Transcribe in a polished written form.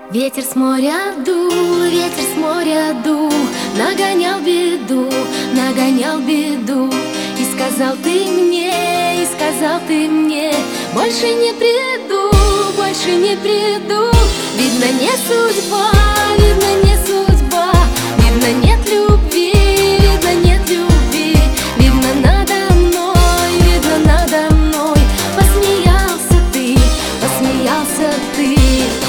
Ветер с моря дул, ветер с моря дул, нагонял беду, нагонял беду. И сказал ты мне, и сказал ты мне, больше не приду, больше не приду. Видно, не судьба, видно, не судьба, видно, нет любви, видно, нет любви. Видно, надо мной посмеялся ты, посмеялся ты.